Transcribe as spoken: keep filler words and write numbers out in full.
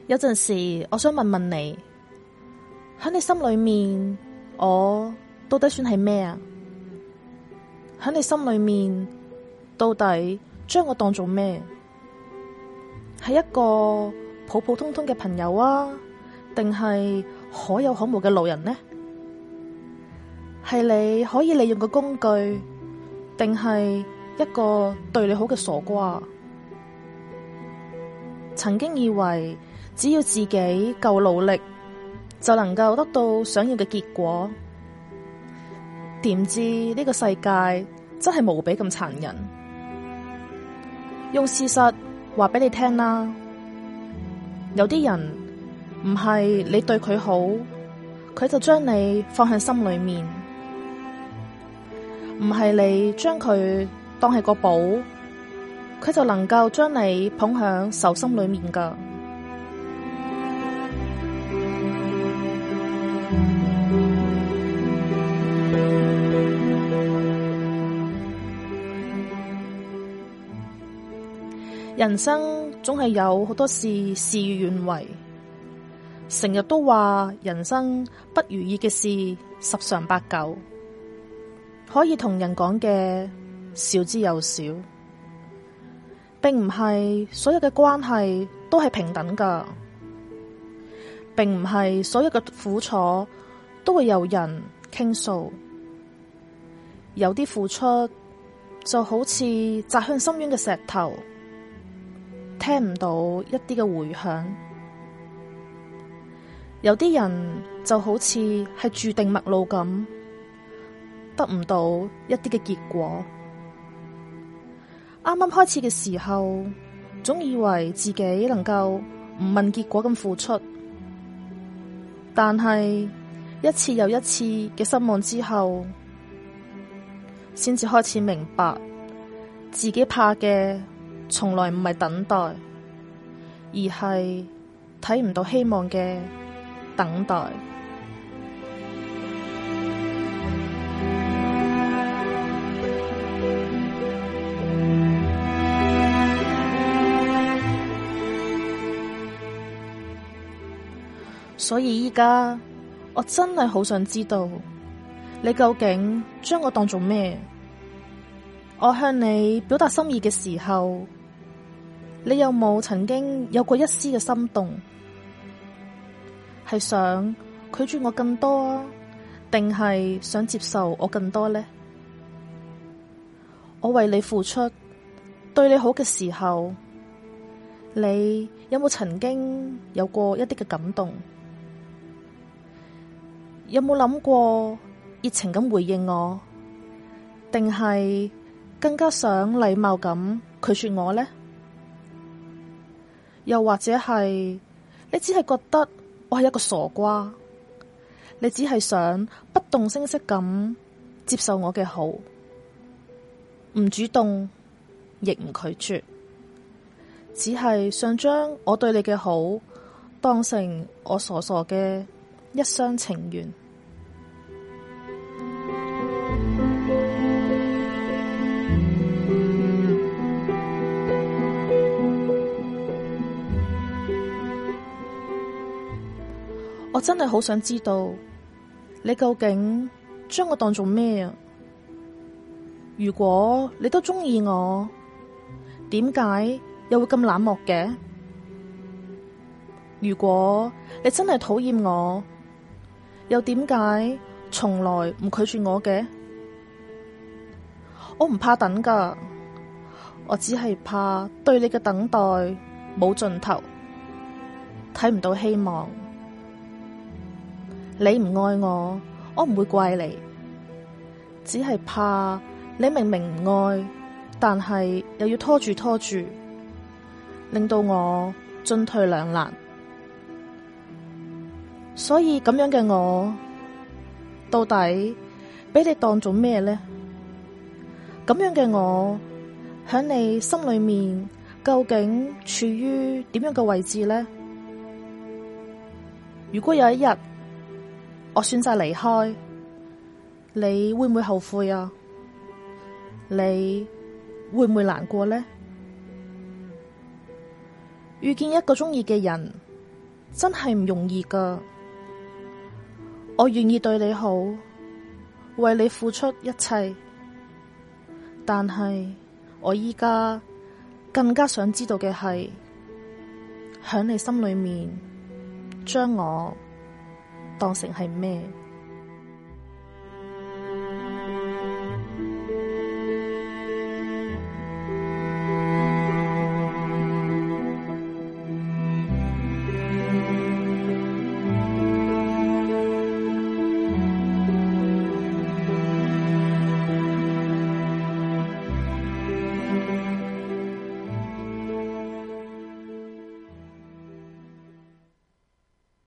有陣時，我想問問你，喺你心裏面，我到底算係咩啊？喺你心裏面，到底將我當做咩？係一個普普通通嘅朋友啊，定係可有可無嘅路人呢？係你可以利用嘅工具，定係一個對你好嘅傻瓜？曾經以為只要自己夠努力，就能夠得到想要嘅結果，點知呢個世界真係無比咁殘忍。用事實話俾你聽啦，有啲人唔係你對佢好，佢就將你放喺心裏面；唔係你將佢當係個寶，佢就能夠將你捧響手心裏面噶。人生總係有好多事事與願違，成日都話人生不如意嘅事十常八九，可以同人講嘅少之又少，並唔係所有嘅關係都係平等噶，並唔係所有嘅苦楚都會有人傾訴，有啲付出就好似砸向深淵嘅石頭，聽唔到一啲嘅回響。有啲人就好似係注定陌路咁，得唔到一啲嘅結果。啱啱開始嘅時候，總以為自己能夠唔問結果咁付出，但係一次又一次嘅失望之後，先至開始明白自己怕嘅從來唔係等待，而係睇唔到希望嘅等待。所以依家我真係好想知道，你究竟將我當做咩？我向你表達心意嘅時候，你有冇曾經有過一絲嘅心動？係想拒絕我更多啊，定係想接受我更多呢？我為你付出，對你好嘅時候，你有冇曾經有過一啲嘅感動？有冇諗過熱情咁回應我，定係更加想禮貌咁拒絕我呢？又或者係你只係覺得我係一個傻瓜，你只係想不動聲色咁接受我嘅好，唔主動亦唔拒絕，只係想將我對你嘅好當成我傻傻嘅一廂情願。我真係好想知道，你究竟將我當做咩啊？如果你都鍾意我，點解又會咁冷漠嘅？如果你真係討厭我，又點解從來唔拒絕我嘅？我唔怕等㗎，我只係怕對你嘅等待冇盡頭，睇唔到希望。你唔愛我，我唔會怪你，只係怕你明明唔愛，但係又要拖住拖住，令到我進退兩難。所以咁樣嘅我，到底俾你當做咩呢？咁樣嘅我，喺你心裏面究竟處於點樣嘅位置呢？如果有一日，我選擇離開，你會唔會後悔啊？你會唔會難過呢？遇見一個鍾意嘅人， 真係唔容易㗎。我願意對你好，為你付出一切，但係我依家更加想知道嘅係，響你心裏面將我當成係咩？